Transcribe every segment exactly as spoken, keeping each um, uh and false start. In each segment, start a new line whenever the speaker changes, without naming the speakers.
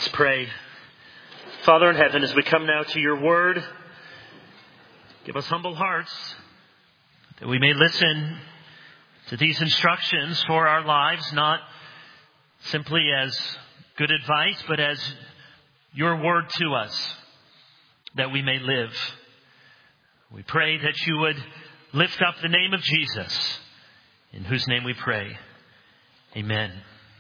Let's pray. Father in heaven, as we come now to your word, give us humble hearts that we may listen to these instructions for our lives, not simply as good advice, but as your word to us, that we may live. We pray that you would lift up the name of Jesus, in whose name we pray. Amen.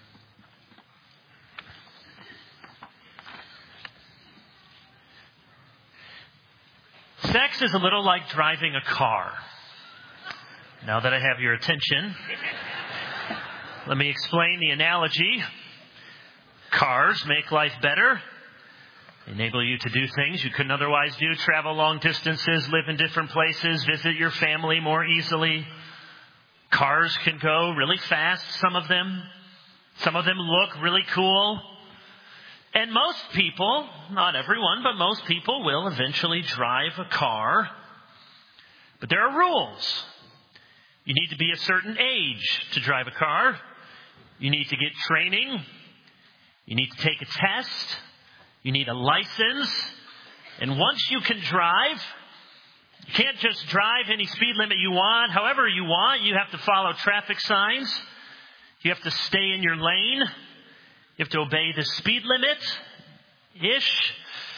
Sex is a little like driving a car. Now that I have your attention, let me explain the analogy. Cars make life better, enable you to do things you couldn't otherwise do, travel long distances, live in different places, visit your family more easily. Cars can go really fast, some of them. Some of them look really cool. And most people, not everyone, but most people will eventually drive a car. But there are rules. You need to be a certain age to drive a car. You need to get training. You need to take a test. You need a license. And once you can drive, you can't just drive any speed limit you want, however you want. You have to follow traffic signs. You have to stay in your lane. You have to obey the speed limit-ish.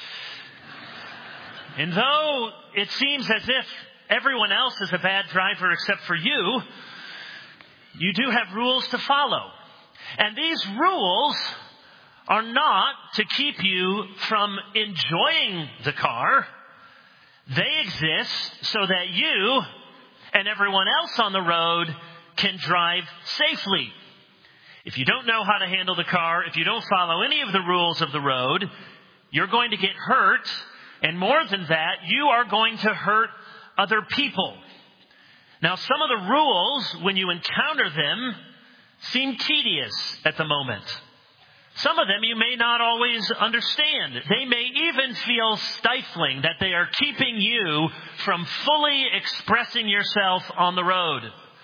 And though it seems as if everyone else is a bad driver except for you, you do have rules to follow. And these rules are not to keep you from enjoying the car. They exist so that you and everyone else on the road can drive safely. If you don't know how to handle the car, if you don't follow any of the rules of the road, you're going to get hurt. And more than that, you are going to hurt other people. Now, some of the rules, when you encounter them, seem tedious at the moment. Some of them you may not always understand. They may even feel stifling, that they are keeping you from fully expressing yourself on the road.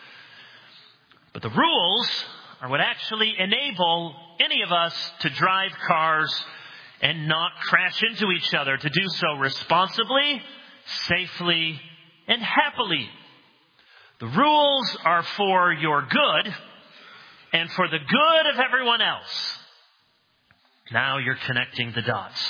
But the rules are what actually enable any of us to drive cars and not crash into each other, to do so responsibly, safely, and happily. The rules are for your good and for the good of everyone else. Now you're connecting the dots.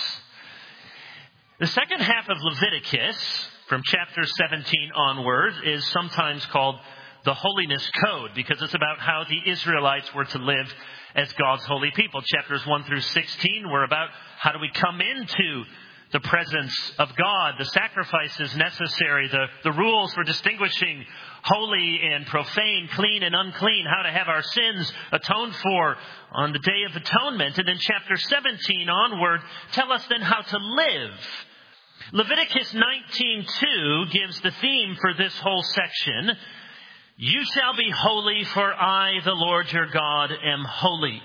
The second half of Leviticus, from chapter seventeen onward, is sometimes called the Holiness Code, because it's about how the Israelites were to live as God's holy people. Chapters one through sixteen were about how do we come into the presence of God, the sacrifices necessary, the, the rules for distinguishing holy and profane, clean and unclean, how to have our sins atoned for on the Day of Atonement. And then chapter seventeen onward tell us then how to live. Leviticus nineteen two gives the theme for this whole section. You shall be holy, for I, the Lord your God, am holy.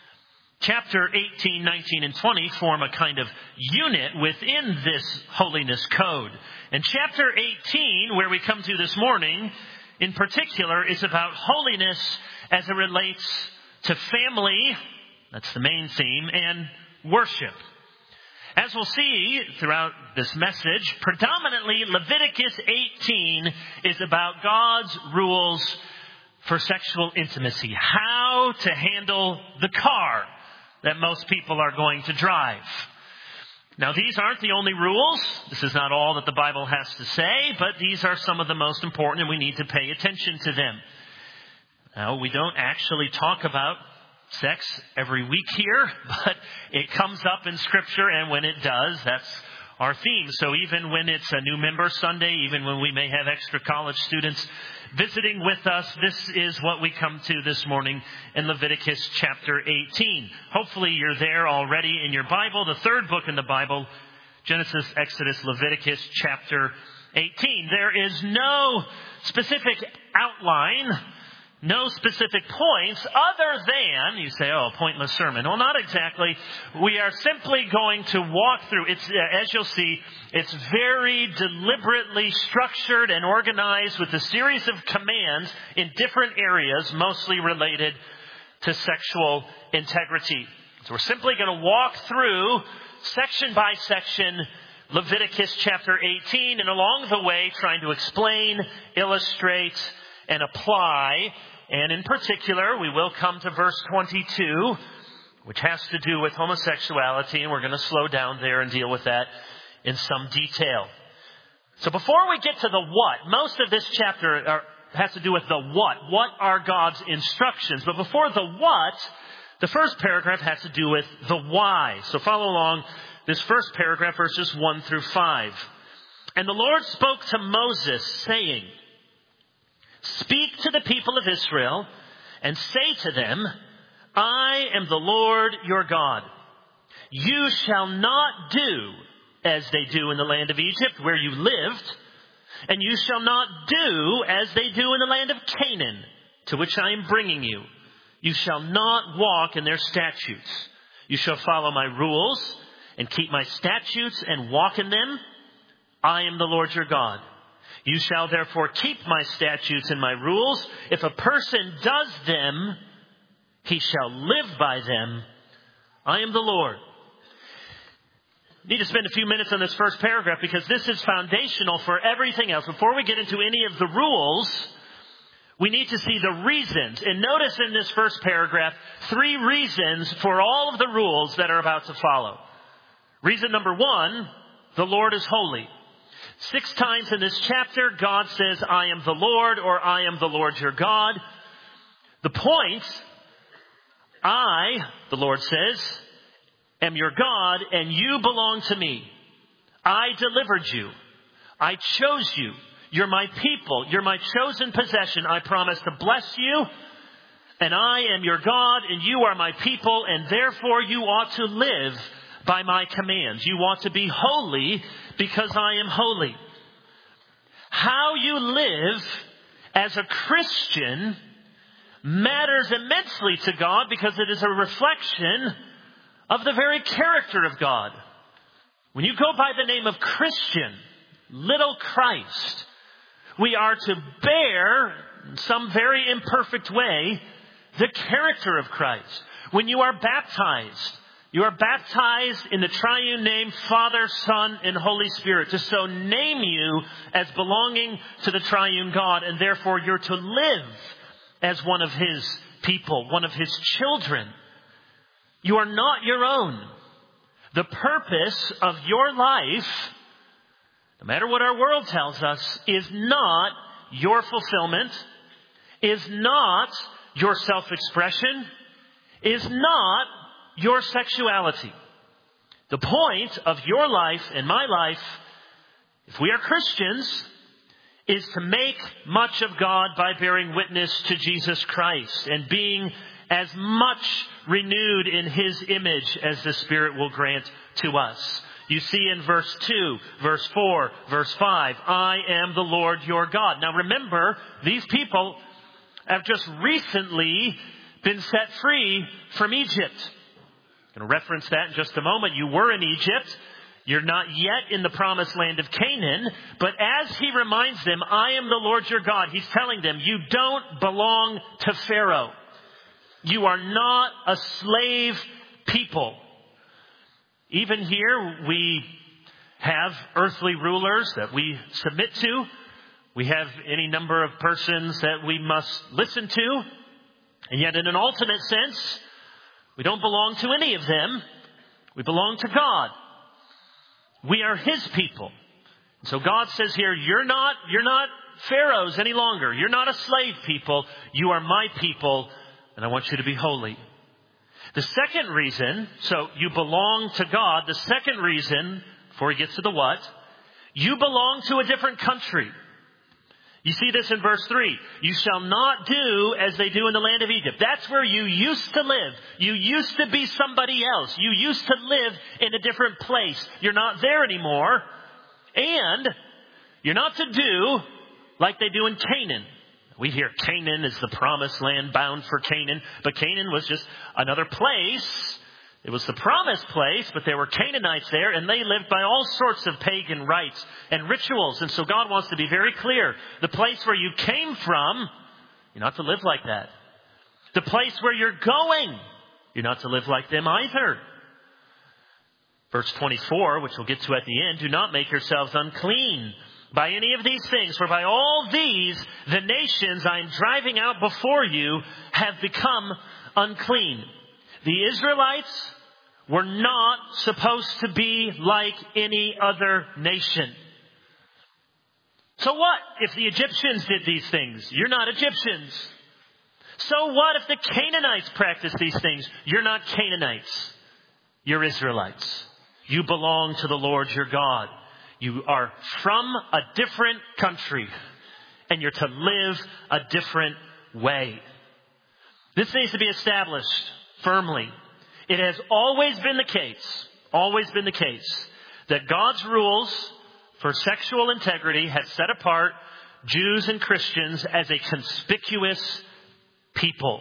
Chapter eighteen, nineteen, and twenty form a kind of unit within this holiness code. And chapter eighteen, where we come to this morning, in particular, is about holiness as it relates to family, that's the main theme, and worship. As we'll see throughout this message, predominantly Leviticus eighteen is about God's rules for sexual intimacy. How to handle the car that most people are going to drive. Now, these aren't the only rules. This is not all that the Bible has to say, but these are some of the most important, and we need to pay attention to them. Now, we don't actually talk about sex every week here, but it comes up in Scripture, and when it does, that's our theme. So even when it's a new member Sunday, even when we may have extra college students visiting with us, this is what we come to this morning in Leviticus chapter eighteen. Hopefully you're there already in your Bible, the third book in the Bible, Genesis, Exodus, Leviticus chapter eighteen. There is no specific outline, no specific points other than, you say, oh, pointless sermon. Well, not exactly. We are simply going to walk through. It's, as you'll see, it's very deliberately structured and organized with a series of commands in different areas, mostly related to sexual integrity. So we're simply going to walk through section by section Leviticus chapter eighteen, and along the way trying to explain, illustrate, and apply. And in particular, we will come to verse twenty-two, which has to do with homosexuality, and we're going to slow down there and deal with that in some detail. So before we get to the what, most of this chapter are, has to do with the what. What are God's instructions? But before the what, the first paragraph has to do with the why. So follow along this first paragraph, verses one through five. And the Lord spoke to Moses, saying, "Speak to the people of Israel and say to them, I am the Lord your God. You shall not do as they do in the land of Egypt, where you lived, and you shall not do as they do in the land of Canaan, to which I am bringing you. You shall not walk in their statutes. You shall follow my rules and keep my statutes and walk in them. I am the Lord your God. You shall therefore keep my statutes and my rules. If a person does them, he shall live by them. I am the Lord." I need to spend a few minutes on this first paragraph because this is foundational for everything else. Before we get into any of the rules, we need to see the reasons. And notice in this first paragraph, three reasons for all of the rules that are about to follow. Reason number one, the Lord is holy. Six times in this chapter, God says, I am the Lord, or I am the Lord your God. The point, I, the Lord says, am your God, and you belong to me. I delivered you. I chose you. You're my people. You're my chosen possession. I promise to bless you. And I am your God, and you are my people, and therefore you ought to live by my commands. You ought to be holy because I am holy. How you live as a Christian matters immensely to God because it is a reflection of the very character of God. When you go by the name of Christian, little Christ, we are to bear, in some very imperfect way, the character of Christ. When you are baptized, you are baptized in the triune name, Father, Son, and Holy Spirit, to so name you as belonging to the triune God, and therefore you're to live as one of His people, one of His children. You are not your own. The purpose of your life, no matter what our world tells us, is not your fulfillment, is not your self-expression, is not your sexuality. The point of your life and my life, if we are Christians, is to make much of God by bearing witness to Jesus Christ and being as much renewed in His image as the Spirit will grant to us. You see in verse two, verse four, verse five, I am the Lord your God. Now remember, these people have just recently been set free from Egypt. I'm going to reference that in just a moment. You were in Egypt. You're not yet in the promised land of Canaan. But as He reminds them, I am the Lord your God, He's telling them, you don't belong to Pharaoh. You are not a slave people. Even here, we have earthly rulers that we submit to. We have any number of persons that we must listen to. And yet, in an ultimate sense, we don't belong to any of them. We belong to God. We are His people. So God says here, you're not, you're not Pharaoh's any longer. You're not a slave people. You are my people, and I want you to be holy. The second reason, so you belong to God. The second reason, before he gets to the what, you belong to a different country. You see this in verse three. You shall not do as they do in the land of Egypt. That's where you used to live. You used to be somebody else. You used to live in a different place. You're not there anymore. And you're not to do like they do in Canaan. We hear Canaan is the promised land, bound for Canaan. But Canaan was just another place. It was the promised place, but there were Canaanites there, and they lived by all sorts of pagan rites and rituals. And so God wants to be very clear. The place where you came from, you're not to live like that. The place where you're going, You're not to live like them either. Verse twenty-four, which we'll get to at the end, do not make yourselves unclean by any of these things, for by all these the nations I am driving out before you have become unclean. The Israelites were not supposed to be like any other nation. So what if the Egyptians did these things? You're not Egyptians. So what if the Canaanites practiced these things? You're not Canaanites. You're Israelites. You belong to the Lord your God. You are from a different country, and you're to live a different way. This needs to be established firmly. It has always been the case, always been the case, that God's rules for sexual integrity have set apart Jews and Christians as a conspicuous people.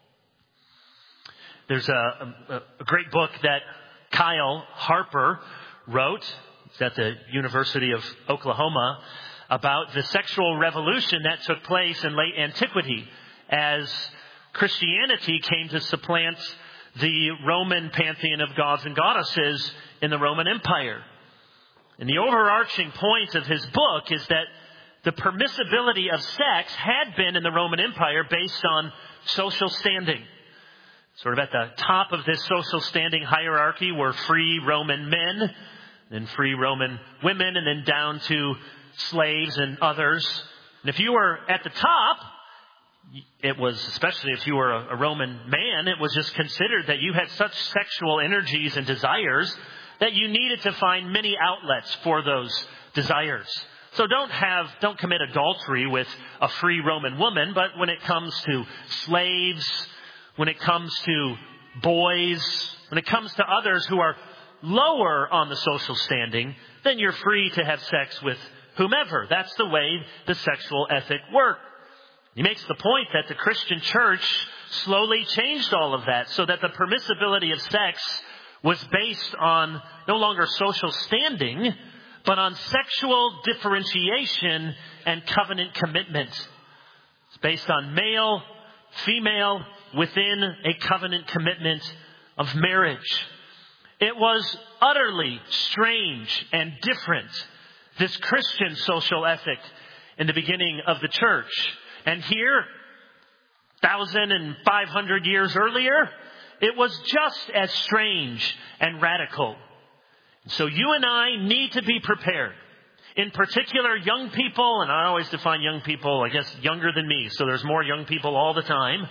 There's a, a, a great book that Kyle Harper wrote. It's at the University of Oklahoma, about the sexual revolution that took place in late antiquity as Christianity came to supplant the Roman pantheon of gods and goddesses in the Roman Empire. And the overarching point of his book is that the permissibility of sex had been in the Roman Empire based on social standing. Sort of at the top of this social standing hierarchy were free Roman men, then free Roman women, and then down to slaves and others. And if you were at the top, it was, especially if you were a, a Roman man, it was just considered that you had such sexual energies and desires that you needed to find many outlets for those desires. So don't have, don't commit adultery with a free Roman woman, but when it comes to slaves, when it comes to boys, when it comes to others who are lower on the social standing, then you're free to have sex with whomever. That's the way the sexual ethic worked. He makes the point that the Christian church slowly changed all of that so that the permissibility of sex was based on no longer social standing, but on sexual differentiation and covenant commitment. It's based on male, female, within a covenant commitment of marriage. It was utterly strange and different, this Christian social ethic in the beginning of the church. And here, thousand and five hundred years earlier, it was just as strange and radical. So you and I need to be prepared. In particular, young people, and I always define young people, I guess, younger than me, so there's more young people all the time.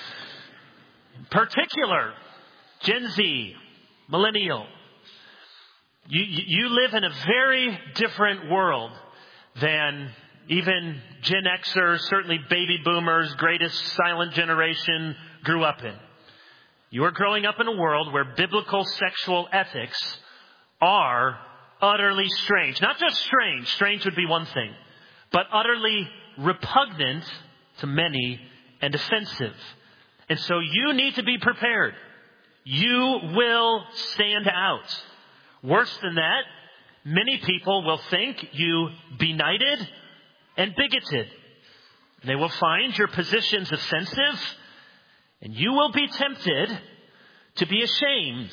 In particular, Gen Z, millennial. You, you live in a very different world than even Gen Xers, certainly baby boomers, greatest silent generation, grew up in. You are growing up in a world where biblical sexual ethics are utterly strange. Not just strange. Strange would be one thing. But utterly repugnant to many and offensive. And so you need to be prepared. You will stand out. Worse than that, many people will think you benighted and bigoted. They will find your positions offensive, and you will be tempted to be ashamed.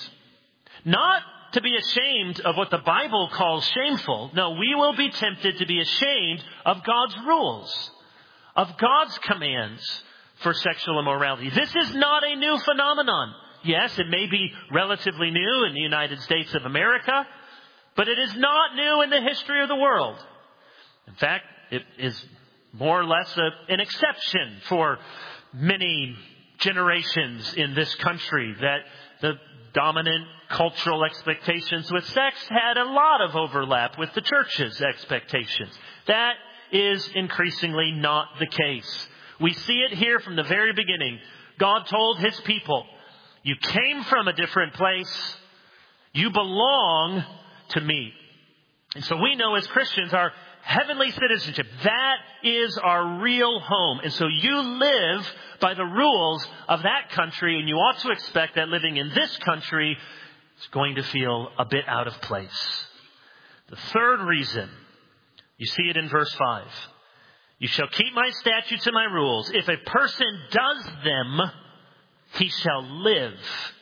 Not to be ashamed of what the Bible calls shameful. No, we will be tempted to be ashamed of God's rules, of God's commands for sexual immorality. This is not a new phenomenon. Yes, it may be relatively new in the United States of America, but it is not new in the history of the world. In fact, it is more or less a, an exception for many generations in this country that the dominant cultural expectations with sex had a lot of overlap with the church's expectations. That is increasingly not the case. We see it here from the very beginning. God told his people, you came from a different place. You belong to me. And so we know as Christians, our heavenly citizenship, that is our real home. And so you live by the rules of that country, and you ought to expect that living in this country is going to feel a bit out of place. The third reason, you see it in verse five. You shall keep my statutes and my rules. If a person does them, he shall live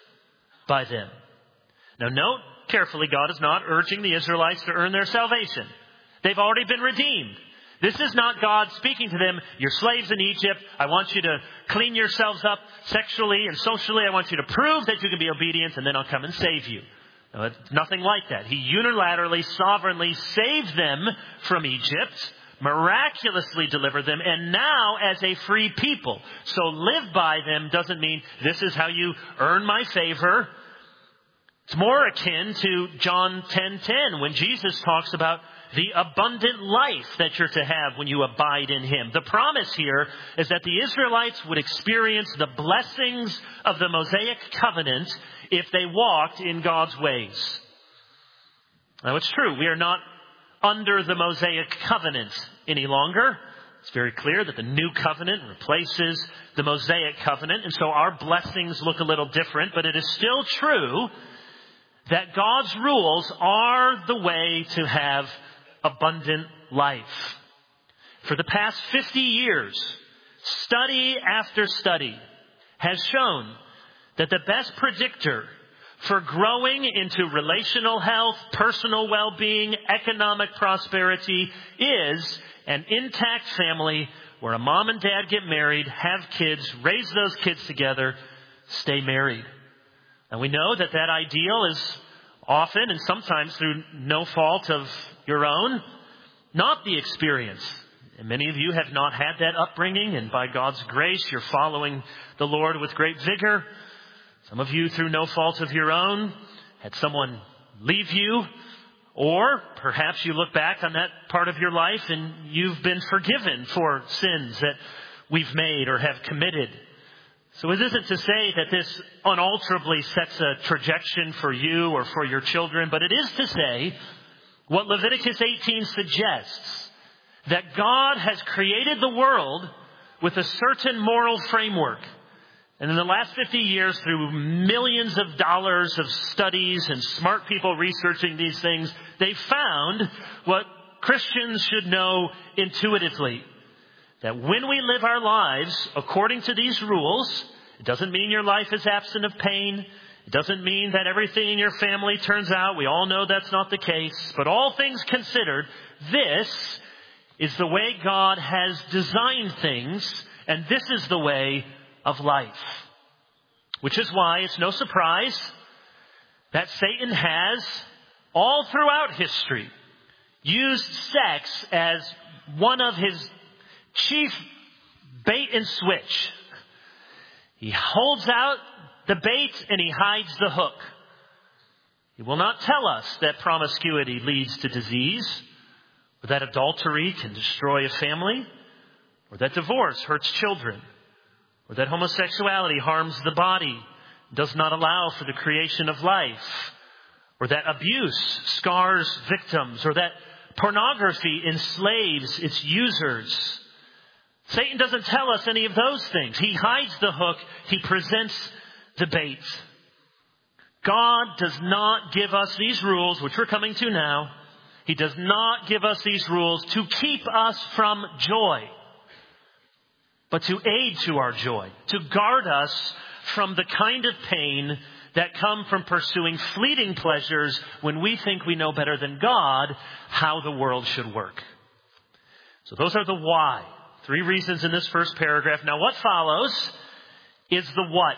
by them. Now note carefully, God is not urging the Israelites to earn their salvation. They've already been redeemed. This is not God speaking to them, you're slaves in Egypt. I want you to clean yourselves up sexually and socially. I want you to prove that you can be obedient, and then I'll come and save you. No, it's nothing like that. He unilaterally, sovereignly saved them from Egypt, miraculously delivered them, and now as a free people. So live by them doesn't mean this is how you earn my favor. It's more akin to John ten ten when Jesus talks about the abundant life that you're to have when you abide in him. The promise here is that the Israelites would experience the blessings of the Mosaic covenant if they walked in God's ways. Now it's true, we are not under the Mosaic covenant any longer. It's very clear that the new covenant replaces the Mosaic covenant, and so our blessings look a little different, but it is still true that God's rules are the way to have abundant life. For the past fifty years, study after study has shown that the best predictor for growing into relational health, personal well-being, economic prosperity is an intact family where a mom and dad get married, have kids, raise those kids together, stay married. And we know that that ideal is often, and sometimes through no fault of your own, not the experience. And many of you have not had that upbringing, and by God's grace, you're following the Lord with great vigor. Some of you, through no fault of your own, had someone leave you, or perhaps you look back on that part of your life and you've been forgiven for sins that we've made or have committed. So it isn't to say that this unalterably sets a trajectory for you or for your children, but it is to say what Leviticus eighteen suggests, that God has created the world with a certain moral framework. And in the last fifty years, through millions of dollars of studies and smart people researching these things, they found what Christians should know intuitively. That when we live our lives according to these rules, it doesn't mean your life is absent of pain. It doesn't mean that everything in your family turns out. We all know that's not the case. But all things considered, this is the way God has designed things, and this is the way of life. Which is why it's no surprise that Satan has, all throughout history, used sex as one of his chief bait and switch. He holds out the bait and he hides the hook. He will not tell us that promiscuity leads to disease, or that adultery can destroy a family, or that divorce hurts children, or that homosexuality harms the body, does not allow for the creation of life, or that abuse scars victims, or that pornography enslaves its users. Satan doesn't tell us any of those things. He hides the hook. He presents the bait. God does not give us these rules, which we're coming to now. He does not give us these rules to keep us from joy, but to aid to our joy, to guard us from the kind of pain that come from pursuing fleeting pleasures when we think we know better than God how the world should work. So those are the why. Three reasons in this first paragraph. Now what follows is the what.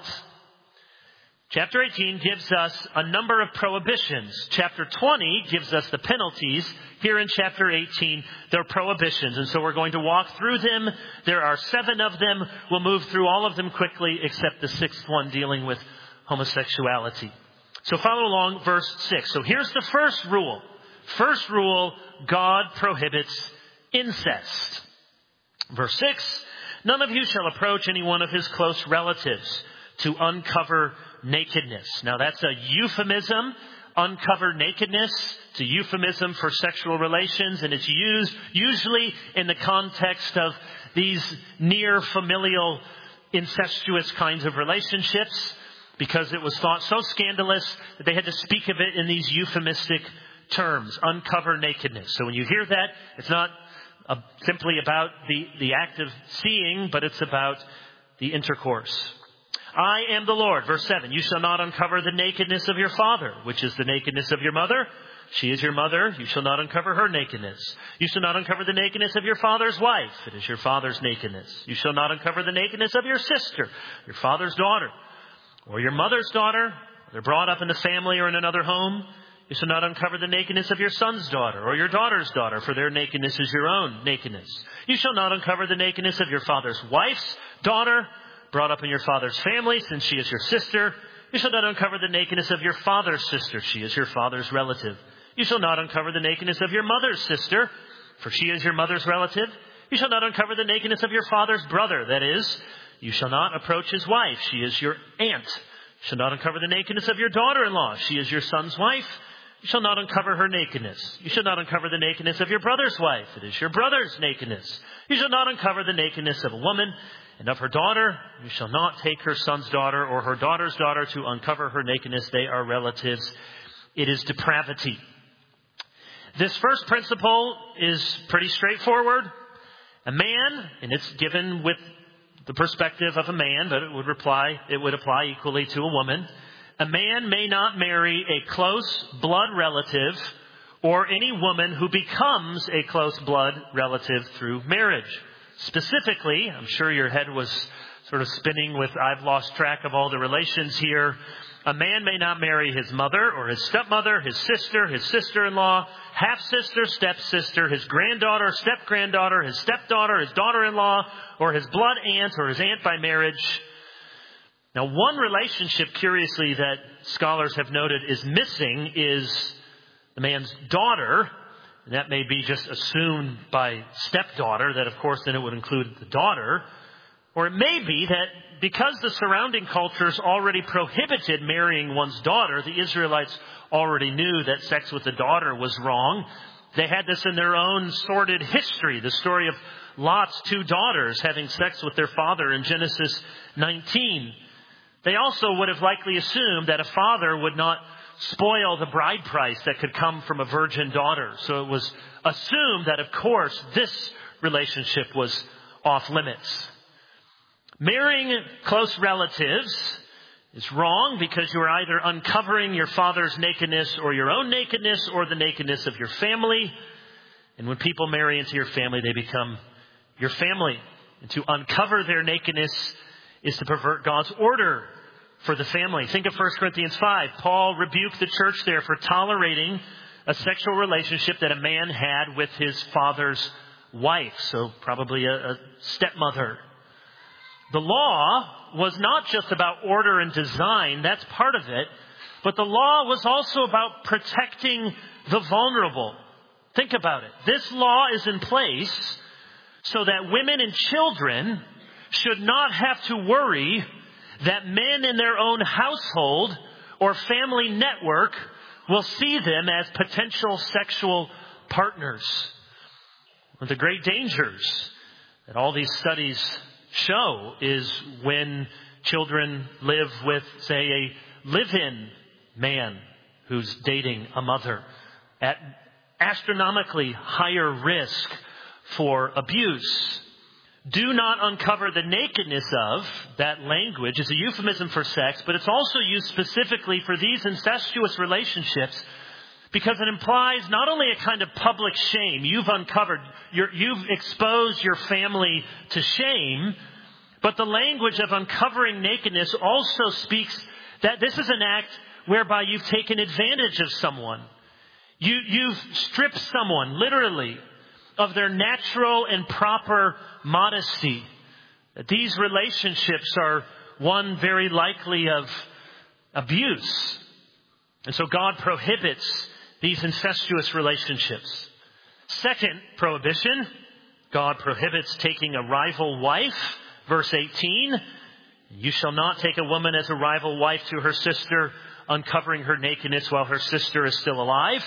Chapter eighteen gives us a number of prohibitions. Chapter twenty gives us the penalties. Here in chapter eighteen, there are prohibitions. And so we're going to walk through them. There are seven of them. We'll move through all of them quickly, except the sixth one dealing with homosexuality. So follow along verse six. So here's the first rule. First rule, God prohibits incest. Verse six, none of you shall approach any one of his close relatives to uncover nakedness. Now that's a euphemism. Uncover nakedness. It's a euphemism for sexual relations, and it's used usually in the context of these near familial incestuous kinds of relationships, because it was thought so scandalous that they had to speak of it in these euphemistic terms. Uncover nakedness. So when you hear that, it's not uh, simply about the, the act of seeing, but it's about the intercourse. I am the Lord. Verse seven, you shall not uncover the nakedness of your father, which is the nakedness of your mother. She is your mother. You shall not uncover her nakedness. You shall not uncover the nakedness of your father's wife. It is your father's nakedness. You shall not uncover the nakedness of your sister, your father's daughter, or your mother's daughter. They're brought up in the family or in another home. You shall not uncover the nakedness of your son's daughter or your daughter's daughter, for their nakedness is your own nakedness. You shall not uncover the nakedness of your father's wife's daughter, brought up in your father's family, since she is your sister. You shall not uncover the nakedness of your father's sister. She is your father's relative. You shall not uncover the nakedness of your mother's sister, for she is your mother's relative. You shall not uncover the nakedness of your father's brother. That is, you shall not approach his wife. She is your aunt. You shall not uncover the nakedness of your daughter-in-law. She is your son's wife. You shall not uncover her nakedness. You shall not uncover the nakedness of your brother's wife. It is your brother's nakedness. You shall not uncover the nakedness of a woman and of her daughter. You shall not take her son's daughter or her daughter's daughter to uncover her nakedness. They are relatives. It is depravity. This first principle is pretty straightforward. A man, and it's given with the perspective of a man, but it would apply, it would apply equally to a woman. A man may not marry a close blood relative or any woman who becomes a close blood relative through marriage. Specifically, I'm sure your head was sort of spinning with, I've lost track of all the relations here. A man may not marry his mother or his stepmother, his sister, his sister-in-law, half-sister, stepsister, his granddaughter, step-granddaughter, his stepdaughter, his daughter-in-law, or his blood aunt or his aunt by marriage. Now, one relationship, curiously, that scholars have noted is missing is the man's daughter. And that may be just assumed by stepdaughter, that, of course, then it would include the daughter. Or it may be that because the surrounding cultures already prohibited marrying one's daughter, the Israelites already knew that sex with a daughter was wrong. They had this in their own sordid history, the story of Lot's two daughters having sex with their father in Genesis nineteen. They also would have likely assumed that a father would not spoil the bride price that could come from a virgin daughter. So it was assumed that, of course, this relationship was off limits. Marrying close relatives is wrong because you are either uncovering your father's nakedness or your own nakedness or the nakedness of your family. And when people marry into your family, they become your family. And to uncover their nakedness is to pervert God's order for the family. Think of First Corinthians five. Paul rebuked the church there for tolerating a sexual relationship that a man had with his father's wife. So probably a, a stepmother. The law was not just about order and design. That's part of it. But the law was also about protecting the vulnerable. Think about it. This law is in place so that women and children should not have to worry that men in their own household or family network will see them as potential sexual partners. One of the great dangers that all these studies show is when children live with, say, a live-in man who's dating a mother at astronomically higher risk for abuse. Do not uncover the nakedness of, that language is a euphemism for sex, but it's also used specifically for these incestuous relationships because it implies not only a kind of public shame, you've uncovered, you're, you've exposed your family to shame, but the language of uncovering nakedness also speaks that this is an act whereby you've taken advantage of someone. You, you've stripped someone, literally, of their natural and proper modesty. These relationships are one very likely of abuse. And so God prohibits these incestuous relationships. Second prohibition, God prohibits taking a rival wife. Verse eighteen, you shall not take a woman as a rival wife to her sister, uncovering her nakedness while her sister is still alive.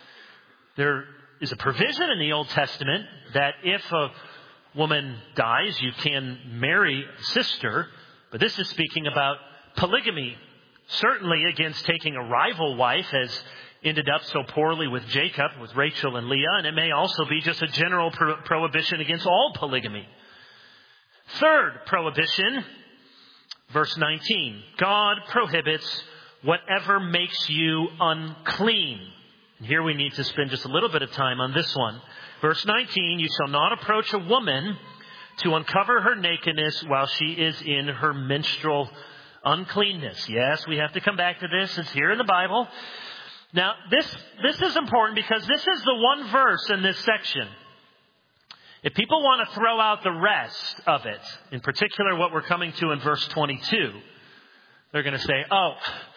There is a provision in the Old Testament that if a woman dies, you can marry a sister. But this is speaking about polygamy. Certainly against taking a rival wife, as ended up so poorly with Jacob, with Rachel and Leah. And it may also be just a general pro- prohibition against all polygamy. Third prohibition, Verse nineteen, God prohibits whatever makes you unclean. And here we need to spend just a little bit of time on this one. Verse nineteen, you shall not approach a woman to uncover her nakedness while she is in her menstrual uncleanness. Yes, we have to come back to this. It's here in the Bible. Now, this, this is important because this is the one verse in this section. If people want to throw out the rest of it, in particular what we're coming to in verse twenty-two, they're going to say, oh,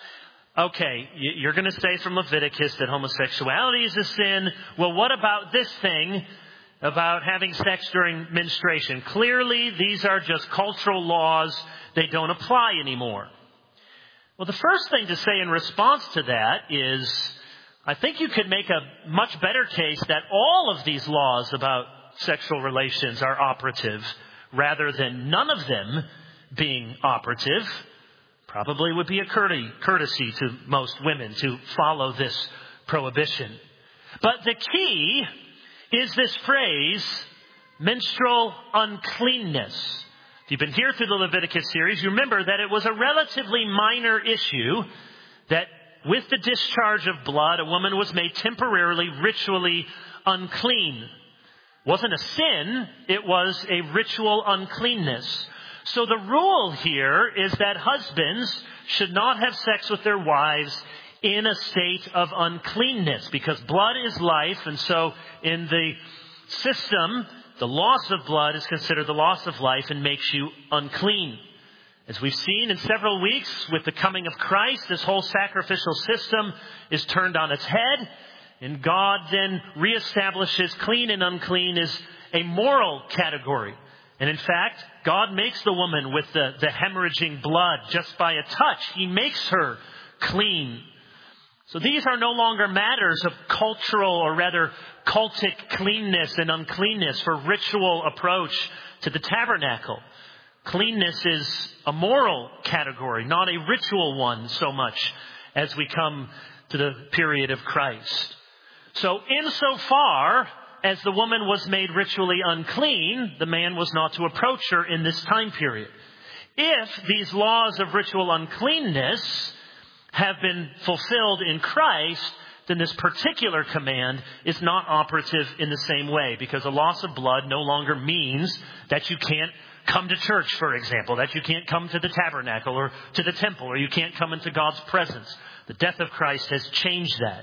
okay, you're going to say from Leviticus that homosexuality is a sin. Well, what about this thing about having sex during menstruation? Clearly, these are just cultural laws. They don't apply anymore. Well, the first thing to say in response to that is, I think you could make a much better case that all of these laws about sexual relations are operative rather than none of them being operative. Probably would be a courtesy to most women to follow this prohibition. But the key is this phrase, menstrual uncleanness. If you've been here through the Leviticus series, you remember that it was a relatively minor issue that with the discharge of blood, a woman was made temporarily, ritually unclean. It wasn't a sin, it was a ritual uncleanness. So the rule here is that husbands should not have sex with their wives in a state of uncleanness, because blood is life, and so in the system, the loss of blood is considered the loss of life and makes you unclean. As we've seen in several weeks with the coming of Christ, this whole sacrificial system is turned on its head, and God then reestablishes clean and unclean as a moral category. And in fact, God makes the woman with the, the hemorrhaging blood just by a touch. He makes her clean. So these are no longer matters of cultural or rather cultic cleanness and uncleanness for ritual approach to the tabernacle. Cleanness is a moral category, not a ritual one so much as we come to the period of Christ. So insofar as the woman was made ritually unclean, the man was not to approach her in this time period. If these laws of ritual uncleanness have been fulfilled in Christ, then this particular command is not operative in the same way, because a loss of blood no longer means that you can't come to church, for example, that you can't come to the tabernacle or to the temple, or you can't come into God's presence. The death of Christ has changed that.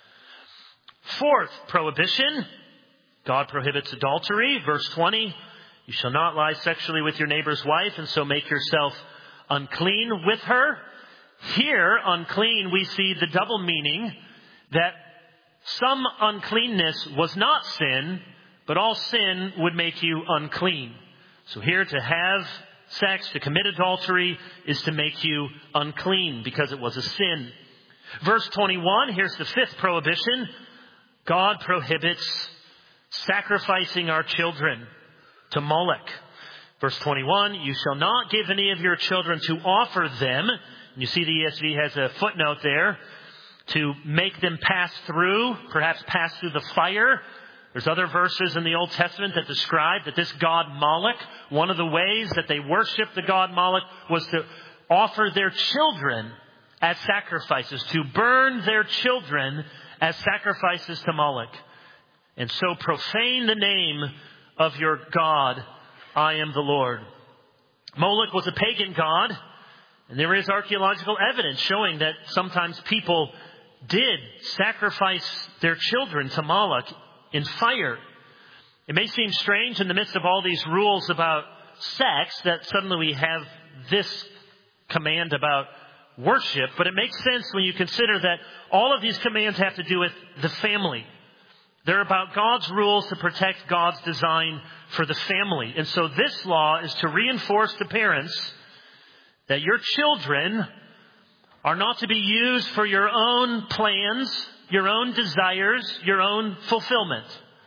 Fourth prohibition, God prohibits adultery. Verse twenty, you shall not lie sexually with your neighbor's wife and so make yourself unclean with her. Here, unclean, we see the double meaning that some uncleanness was not sin, but all sin would make you unclean. So here, to have sex, to commit adultery, is to make you unclean because it was a sin. Verse twenty-one, here's the fifth prohibition. God prohibits sacrificing our children to Moloch. Verse twenty-one, you shall not give any of your children to offer them. You see the E S V has a footnote there, to make them pass through, perhaps pass through the fire. There's other verses in the Old Testament that describe that this god Moloch, one of the ways that they worshiped the god Moloch was to offer their children as sacrifices, to burn their children as sacrifices to Moloch. And so profane the name of your God. I am the Lord. Moloch was a pagan god. And there is archaeological evidence showing that sometimes people did sacrifice their children to Moloch in fire. It may seem strange in the midst of all these rules about sex that suddenly we have this command about worship, but it makes sense when you consider that all of these commands have to do with the family. They're about God's rules to protect God's design for the family. And so this law is to reinforce to parents that your children are not to be used for your own plans, your own desires, your own fulfillment.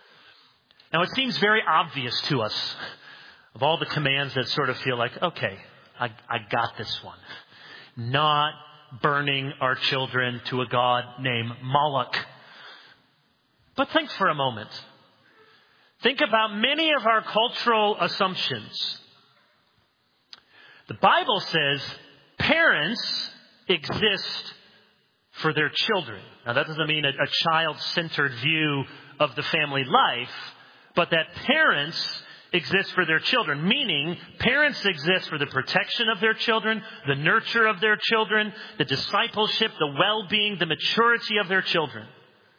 Now, it seems very obvious to us of all the commands that sort of feel like, okay, I, I got this one. Not burning our children to a god named Moloch. But think for a moment. Think about many of our cultural assumptions. The Bible says parents exist for their children. Now, that doesn't mean a, a child-centered view of the family life, but that parents exist for their children, meaning parents exist for the protection of their children, the nurture of their children, the discipleship, the well-being, the maturity of their children.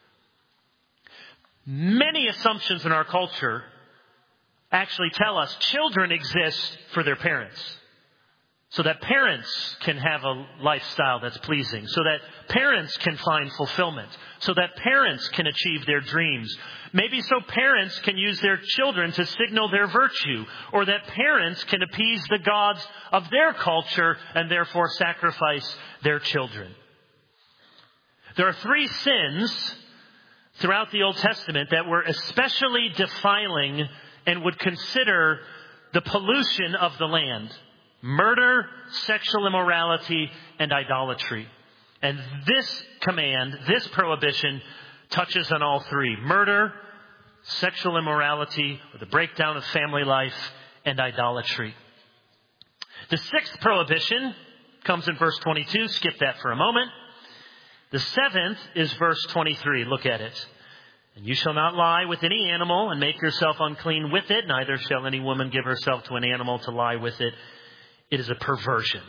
Many assumptions in our culture actually tell us children exist for their parents, so that parents can have a lifestyle that's pleasing, so that parents can find fulfillment, so that parents can achieve their dreams. Maybe so parents can use their children to signal their virtue, or that parents can appease the gods of their culture and therefore sacrifice their children. There are three sins throughout the Old Testament that were especially defiling and would consider the pollution of the land: murder, sexual immorality, and idolatry. And this command, this prohibition, touches on all three: murder, sexual immorality, or the breakdown of family life, and idolatry. The sixth prohibition comes in verse twenty-two. Skip that for a moment. The seventh is verse twenty-three. Look at it. And you shall not lie with any animal and make yourself unclean with it. Neither shall any woman give herself to an animal to lie with it. It is a perversion.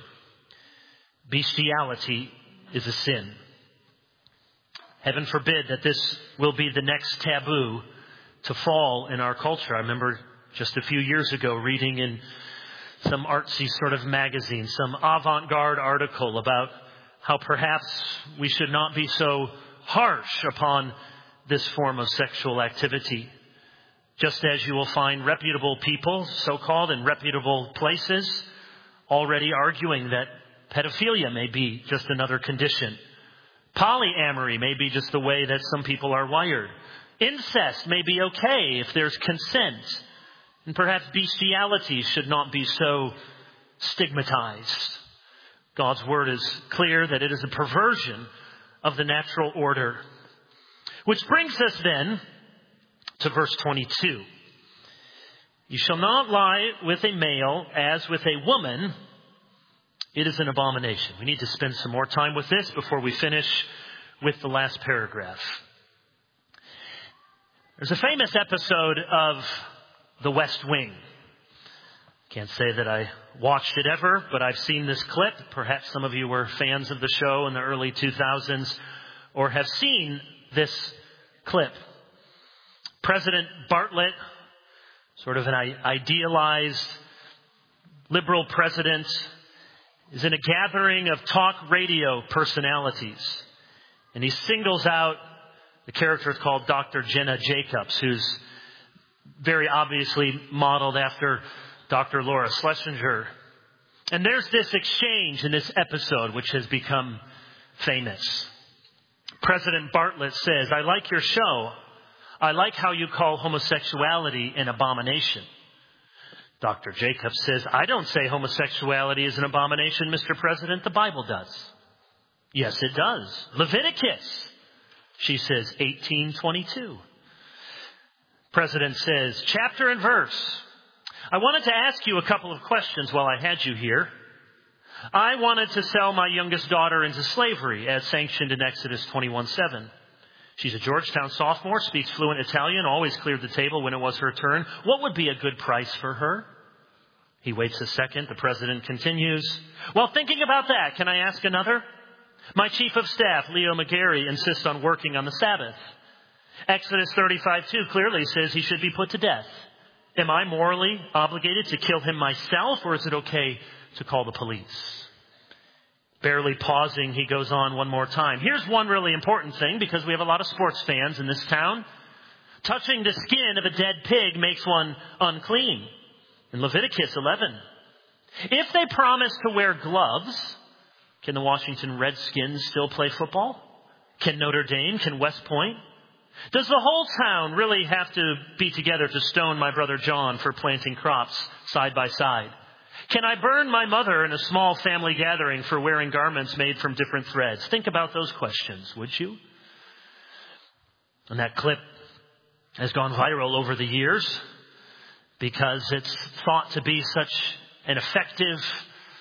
Bestiality is a sin. Heaven forbid that this will be the next taboo to fall in our culture. I remember just a few years ago reading in some artsy sort of magazine, some avant-garde article about how perhaps we should not be so harsh upon this form of sexual activity. Just as you will find reputable people, so-called, in reputable places, already arguing that pedophilia may be just another condition. Polyamory may be just the way that some people are wired. Incest may be okay if there's consent. And perhaps bestiality should not be so stigmatized. God's word is clear that it is a perversion of the natural order. Which brings us then to verse twenty-two. You shall not lie with a male as with a woman. It is an abomination. We need to spend some more time with this before we finish with the last paragraph. There's a famous episode of The West Wing. Can't say that I watched it ever, but I've seen this clip. Perhaps some of you were fans of the show in the early two thousands or have seen this clip. President Bartlett, sort of an idealized liberal president, is in a gathering of talk radio personalities. And he singles out the character called Doctor Jenna Jacobs, who's very obviously modeled after Doctor Laura Schlesinger. And there's this exchange in this episode which has become famous. President Bartlett says, "I like your show. I like how you call homosexuality an abomination." Doctor Jacobs says, "I don't say homosexuality is an abomination, Mister President. The Bible does." "Yes, it does. Leviticus." She says, eighteen twenty-two. President says, "Chapter and verse. I wanted to ask you a couple of questions while I had you here. I wanted to sell my youngest daughter into slavery as sanctioned in Exodus twenty-one seven. She's a Georgetown sophomore, speaks fluent Italian, always cleared the table when it was her turn. What would be a good price for her?" He waits a second. The president continues. "Well, thinking about that, can I ask another? My chief of staff, Leo McGarry, insists on working on the Sabbath. Exodus thirty-five two clearly says he should be put to death. Am I morally obligated to kill him myself, or is it okay to call the police?" Barely pausing, he goes on one more time. "Here's one really important thing, because we have a lot of sports fans in this town. Touching the skin of a dead pig makes one unclean. In Leviticus eleven. If they promise to wear gloves, can the Washington Redskins still play football? Can Notre Dame? Can West Point? Does the whole town really have to be together to stone my brother John for planting crops side by side? Can I burn my mother in a small family gathering for wearing garments made from different threads? Think about those questions, would you?" And that clip has gone viral over the years because it's thought to be such an effective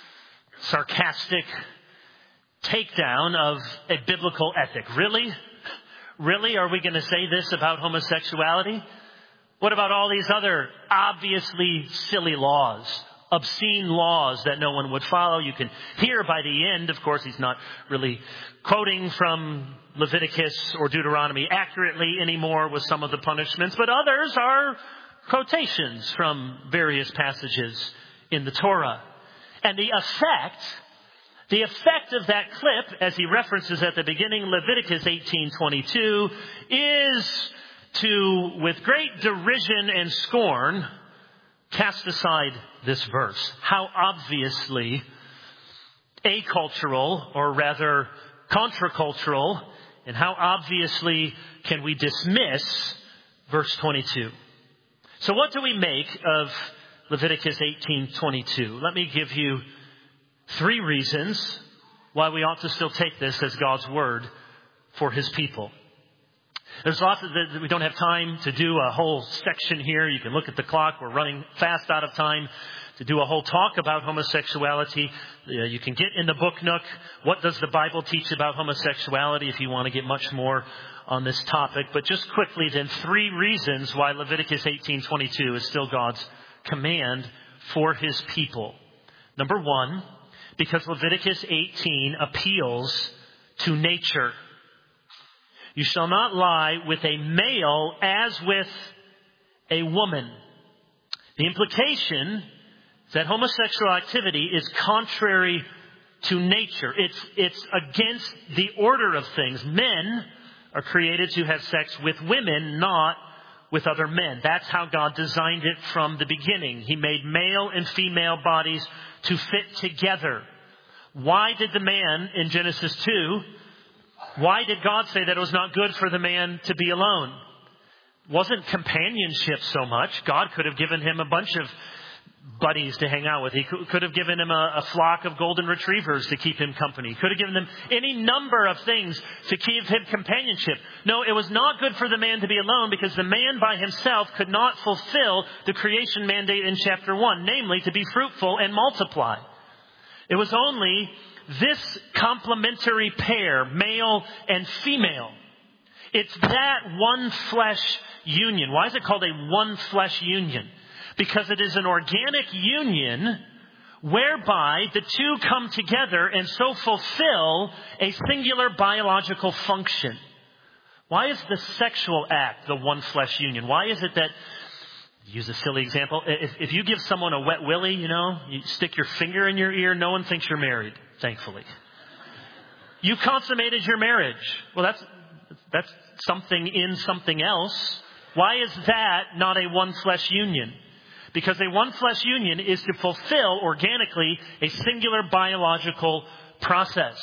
sarcastic takedown of a biblical ethic. Really? Really? Are we going to say this about homosexuality? What about all these other obviously silly laws, obscene laws that no one would follow? You can hear by the end, of course, he's not really quoting from Leviticus or Deuteronomy accurately anymore with some of the punishments, but others are quotations from various passages in the Torah. And the effect, the effect of that clip, as he references at the beginning, Leviticus eighteen twenty-two, is to, with great derision and scorn, cast aside this verse. How obviously acultural, or rather contracultural, and how obviously can we dismiss verse twenty-two. So what do we make of Leviticus eighteen twenty-two? Let me give you three reasons why we ought to still take this as God's word for his people. There's lots of that we don't have time to do a whole section here. You can look at the clock. We're running fast out of time to do a whole talk about homosexuality. You can get in the Book Nook. What does the Bible teach about homosexuality if you want to get much more on this topic? But just quickly then, three reasons why Leviticus eighteen twenty-two is still God's command for his people. Number one, because Leviticus eighteen appeals to nature. You shall not lie with a male as with a woman. The implication is that homosexual activity is contrary to nature. It's, it's against the order of things. Men are created to have sex with women, not with other men. That's how God designed it from the beginning. He made male and female bodies to fit together. Why did the man in Genesis two, why did God say that it was not good for the man to be alone? It wasn't companionship so much. God could have given him a bunch of buddies to hang out with. He could have given him a, a flock of golden retrievers to keep him company. He could have given them any number of things to keep him companionship. No, it was not good for the man to be alone because the man by himself could not fulfill the creation mandate in chapter one, namely to be fruitful and multiply. It was only this complementary pair, male and female. It's that one flesh union. Why is it called a one flesh union? Because it is an organic union whereby the two come together and so fulfill a singular biological function. Why is the sexual act the one flesh union? Why is it that, use a silly example, if, if you give someone a wet willy, you know, you stick your finger in your ear, no one thinks you're married, thankfully. You consummated your marriage. Well, that's that's something in something else. Why is that not a one flesh union? Because a one flesh union is to fulfill organically a singular biological process.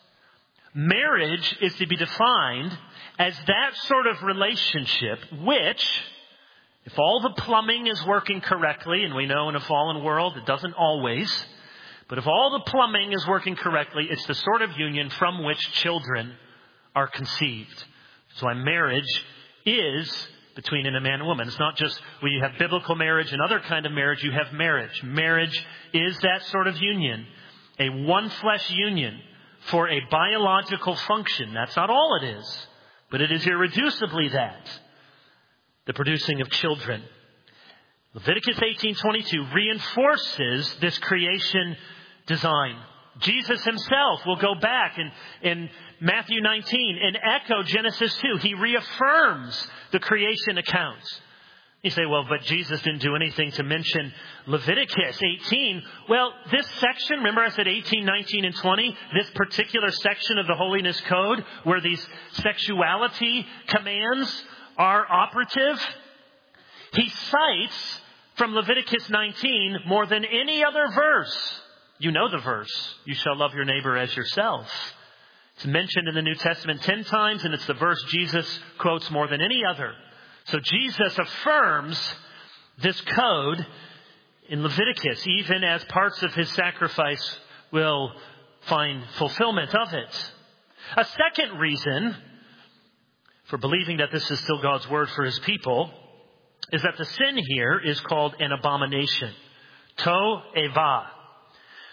Marriage is to be defined as that sort of relationship which, if all the plumbing is working correctly, and we know in a fallen world it doesn't always, but if all the plumbing is working correctly, it's the sort of union from which children are conceived. So why marriage is between a man and woman. It's not just where you have biblical marriage and other kind of marriage, you have marriage. Marriage is that sort of union, a one flesh union for a biological function. That's not all it is, but it is irreducibly that. The producing of children. Leviticus eighteen twenty-two reinforces this creation design. Jesus himself will go back in, in Matthew nineteen and echo Genesis two. He reaffirms the creation accounts. You say, well, but Jesus didn't do anything to mention Leviticus eighteen. Well, this section, remember I said eighteen, nineteen, and twenty? This particular section of the Holiness Code where these sexuality commands are operative. He cites from Leviticus nineteen more than any other verse. You know the verse. You shall love your neighbor as yourself. It's mentioned in the New Testament ten times, and it's the verse Jesus quotes more than any other. So Jesus affirms this code in Leviticus, even as parts of his sacrifice will find fulfillment of it. A second reason for believing that this is still God's word for his people is that the sin here is called an abomination. To'eva.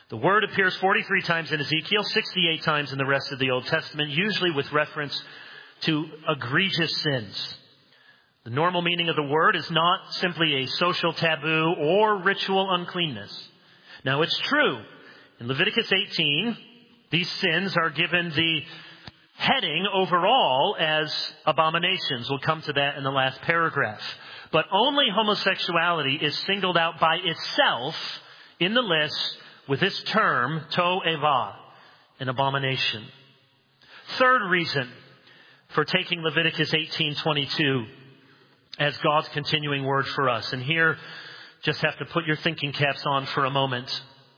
The word appears forty-three times in Ezekiel, sixty-eight times in the rest of the Old Testament, usually with reference to egregious sins. The normal meaning of the word is not simply a social taboo or ritual uncleanness. Now, it's true. In Leviticus eighteen, these sins are given the heading overall as abominations. We'll come to that in the last paragraph. But only homosexuality is singled out by itself in the list with this term, to'eva, an abomination. Third reason for taking Leviticus eighteen twenty-two as God's continuing word for us. And here, just have to put your thinking caps on for a moment.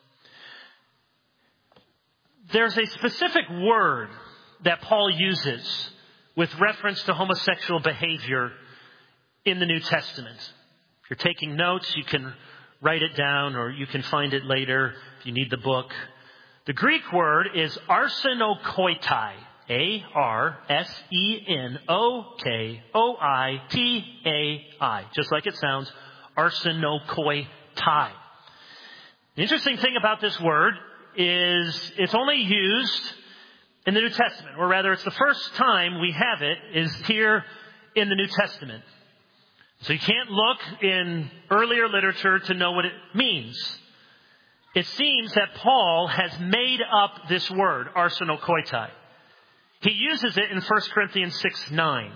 There's a specific word that Paul uses with reference to homosexual behavior in the New Testament. If you're taking notes, you can write it down or you can find it later if you need the book. The Greek word is arsenokoitai. A R S E N O K O I T A I. Just like it sounds, arsenokoitai. The interesting thing about this word is it's only used in the New Testament, or rather it's the first time we have it is here in the New Testament. So you can't look in earlier literature to know what it means. It seems that Paul has made up this word, arsenokoitai. He uses it in First Corinthians six nine.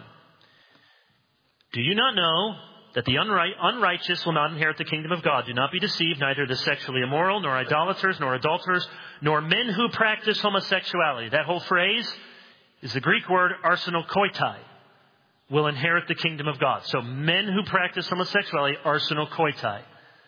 Do you not know that the unright, unrighteous will not inherit the kingdom of God? Do not be deceived, neither the sexually immoral, nor idolaters, nor adulterers, nor men who practice homosexuality. That whole phrase is the Greek word arsenokoitai, will inherit the kingdom of God. So men who practice homosexuality, arsenokoitai.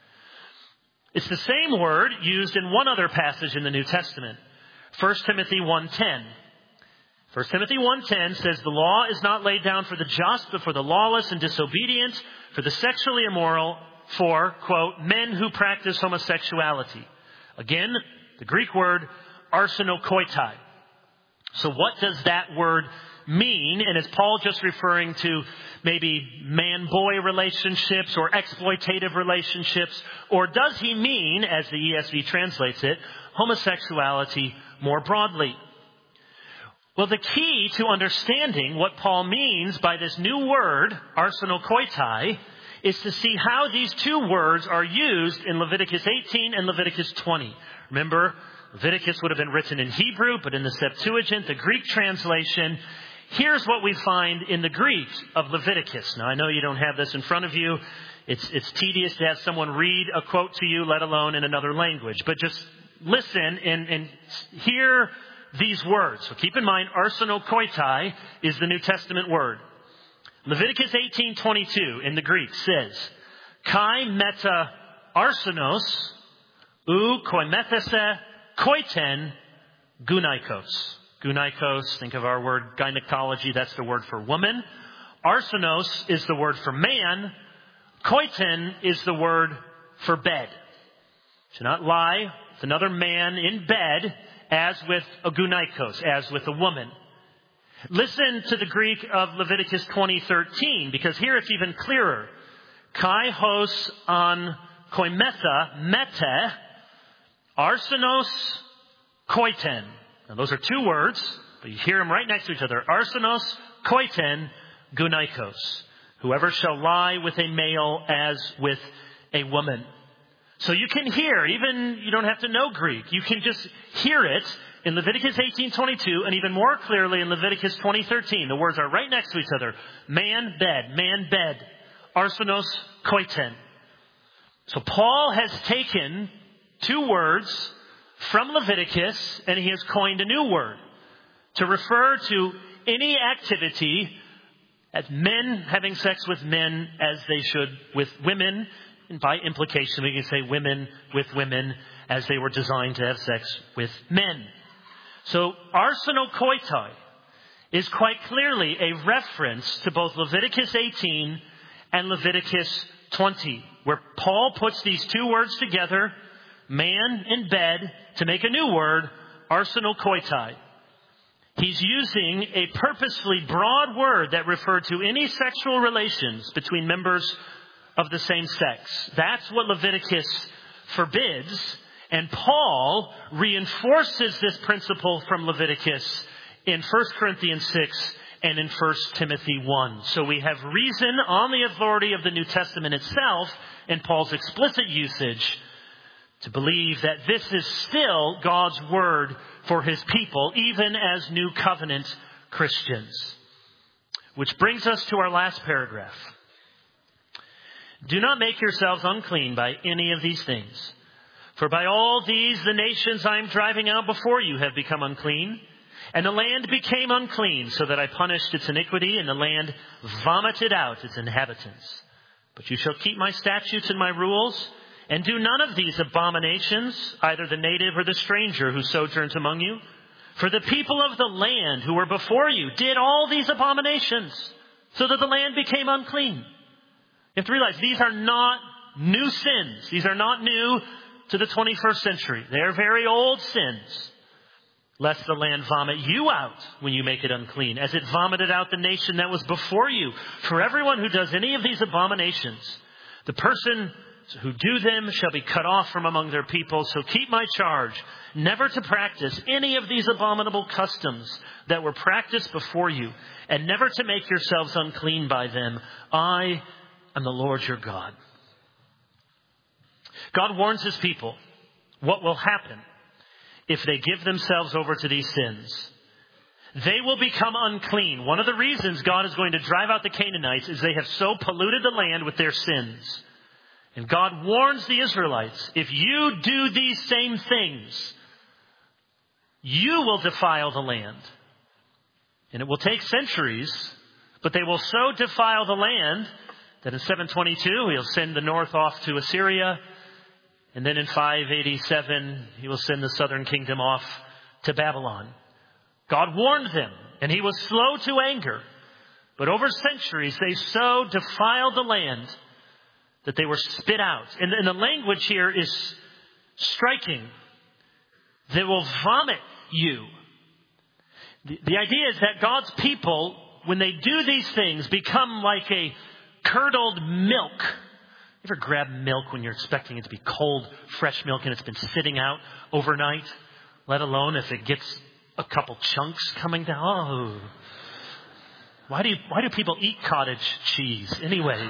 It's the same word used in one other passage in the New Testament, First Timothy one ten. First Timothy one ten says, the law is not laid down for the just, but for the lawless and disobedient, for the sexually immoral, for, quote, men who practice homosexuality. Again, the Greek word arsenokoitai. So what does that word mean? And is Paul just referring to maybe man-boy relationships or exploitative relationships? Or does he mean, as the E S V translates it, homosexuality more broadly? Well, the key to understanding what Paul means by this new word, arsenokoitai, is to see how these two words are used in Leviticus eighteen and Leviticus twenty. Remember, Leviticus would have been written in Hebrew, but in the Septuagint, the Greek translation, here's what we find in the Greek of Leviticus. Now, I know you don't have this in front of you. It's, it's tedious to have someone read a quote to you, let alone in another language. But just listen and, and hear these words. So keep in mind, arsenokoitai is the New Testament word. Leviticus eighteen twenty-two in the Greek says, kai meta arsenos u koimethese koiten gunaikos. Gunaikos, think of our word gynecology, that's the word for woman. Arsenos is the word for man. Koiten is the word for bed. To not lie with another man in bed, as with a gunaikos, as with a woman. Listen to the Greek of Leviticus twenty thirteen, because here it's even clearer. Kai hos an koimetha mete arsenos koiten. Now those are two words, but you hear them right next to each other. Arsenos koiten gunaikos. Whoever shall lie with a male as with a woman. So you can hear, even you don't have to know Greek. You can just hear it in Leviticus eighteen twenty-two and even more clearly in Leviticus twenty thirteen. The words are right next to each other. Man, bed, man, bed. Arsenos, koiten. So Paul has taken two words from Leviticus and he has coined a new word to refer to any activity as men having sex with men as they should with women. And by implication, we can say women with women as they were designed to have sex with men. So, arsenokoitai is quite clearly a reference to both Leviticus eighteen and Leviticus twenty, where Paul puts these two words together, man and bed, to make a new word, arsenokoitai. He's using a purposefully broad word that referred to any sexual relations between members of the same sex. That's what Leviticus forbids. And Paul reinforces this principle from Leviticus in First Corinthians six and in First Timothy one. So we have reason on the authority of the New Testament itself and Paul's explicit usage to believe that this is still God's word for his people, even as New Covenant Christians. Which brings us to our last paragraph. Do not make yourselves unclean by any of these things. For by all these the nations I am driving out before you have become unclean. And the land became unclean, so that I punished its iniquity, and the land vomited out its inhabitants. But you shall keep my statutes and my rules, and do none of these abominations, either the native or the stranger who sojourns among you. For the people of the land who were before you did all these abominations, so that the land became unclean. You have to realize these are not new sins. These are not new to the twenty-first century. They are very old sins. Lest the land vomit you out when you make it unclean, as it vomited out the nation that was before you. For everyone who does any of these abominations, the person who do them shall be cut off from among their people. So keep my charge, never to practice any of these abominable customs that were practiced before you, and never to make yourselves unclean by them. I am the Lord your God. God warns his people what will happen if they give themselves over to these sins. They will become unclean. One of the reasons God is going to drive out the Canaanites is they have so polluted the land with their sins. And God warns the Israelites, if you do these same things, you will defile the land. And it will take centuries, but they will so defile the land that in seven twenty-two he'll send the north off to Assyria. And then in five eighty-seven, he will send the southern kingdom off to Babylon. God warned them, and he was slow to anger. But over centuries, they so defiled the land that they were spit out. And, and the language here is striking. They will vomit you. The, the idea is that God's people, when they do these things, become like a curdled milk. You ever grab milk when you're expecting it to be cold, fresh milk, and it's been sitting out overnight? Let alone if it gets a couple chunks coming down. Oh. Why do you, why do people eat cottage cheese anyways?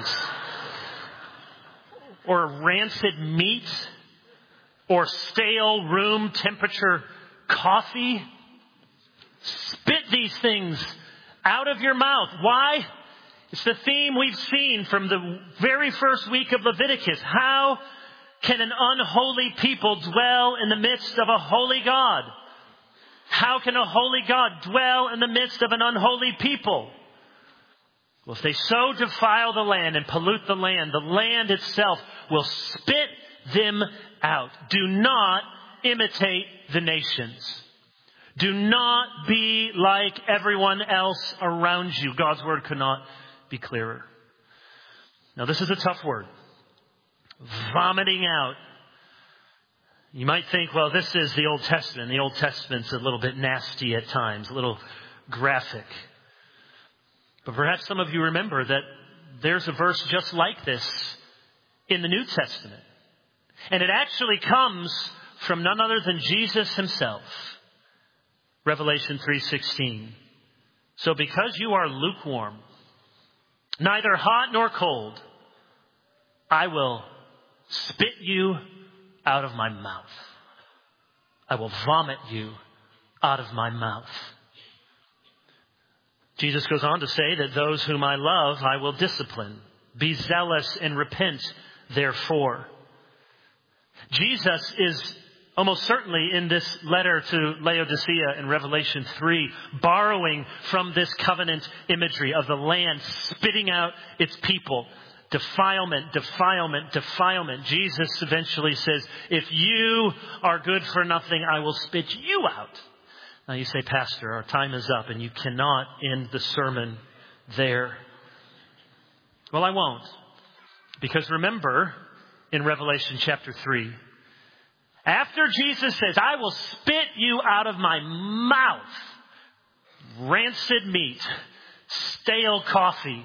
Or rancid meat? Or stale room temperature coffee? Spit these things out of your mouth. Why? It's the theme we've seen from the very first week of Leviticus. How can an unholy people dwell in the midst of a holy God? How can a holy God dwell in the midst of an unholy people? Well, if they so defile the land and pollute the land, the land itself will spit them out. Do not imitate the nations. Do not be like everyone else around you. God's word could not be clearer. Now, this is a tough word. Vomiting out. You might think, well, this is the Old Testament. The Old Testament's a little bit nasty at times, a little graphic. But perhaps some of you remember that there's a verse just like this in the New Testament. And it actually comes from none other than Jesus himself. Revelation three sixteen. So because you are lukewarm, neither hot nor cold, I will spit you out of my mouth. I will vomit you out of my mouth. Jesus goes on to say that those whom I love, I will discipline. Be zealous and repent, therefore. Jesus is almost certainly in this letter to Laodicea in Revelation three, borrowing from this covenant imagery of the land spitting out its people. Defilement, defilement, defilement. Jesus eventually says, if you are good for nothing, I will spit you out. Now you say, Pastor, our time is up and you cannot end the sermon there. Well, I won't. Because remember in Revelation chapter three, after Jesus says, I will spit you out of my mouth, rancid meat, stale coffee,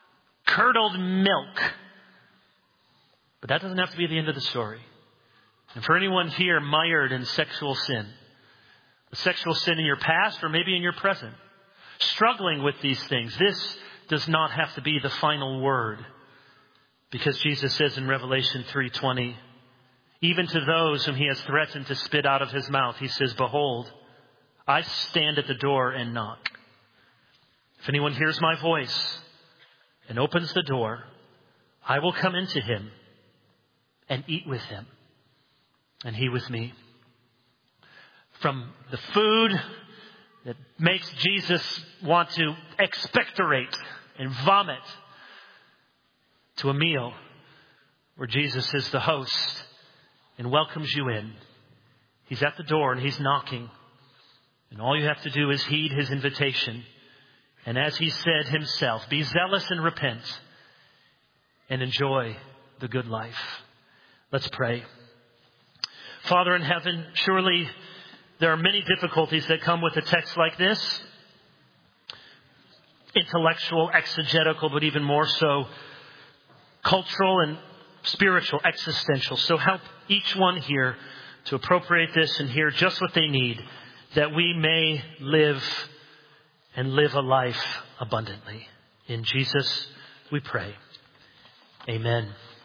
curdled milk. But that doesn't have to be the end of the story. And for anyone here mired in sexual sin, a sexual sin in your past or maybe in your present, struggling with these things, this does not have to be the final word. Because Jesus says in Revelation three twenty, even to those whom he has threatened to spit out of his mouth, he says, behold, I stand at the door and knock. If anyone hears my voice and opens the door, I will come into him and eat with him, and he with me. From the food that makes Jesus want to expectorate and vomit, to a meal where Jesus is the host and welcomes you in. He's at the door and he's knocking. And all you have to do is heed his invitation. And as he said himself, be zealous and repent and enjoy the good life. Let's pray. Father in heaven, surely there are many difficulties that come with a text like this. Intellectual, exegetical, but even more so cultural and spiritual, existential. So help each one here to appropriate this and hear just what they need, that we may live and live a life abundantly. In Jesus we pray. Amen.